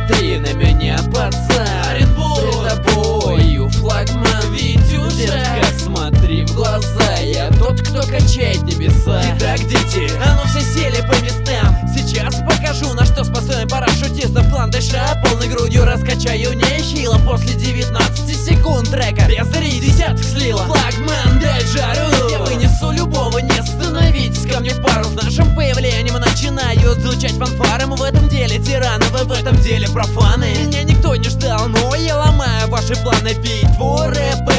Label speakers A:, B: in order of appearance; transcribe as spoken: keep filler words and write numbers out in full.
A: Смотри на меня, пацан, перед тобою флагман. Ведь уже, детка, смотри в глаза, я тот, кто качает небеса.
B: Итак, дети,
A: а ну все сели по местам. Сейчас покажу, на что способен парашютистов клан Дэша. Полной грудью раскачаю нехило. После девятнадцати секунд трека без три десятых слила. Флагман, дай жару, я вынесу любого, не остановитесь ко мне в пару. С нашим появлением начинают звучать фанфары. Мы в этом деле тираны, вы в этом деле профаны. Меня никто не ждал, но я ломаю ваши планы. Пить твой рэп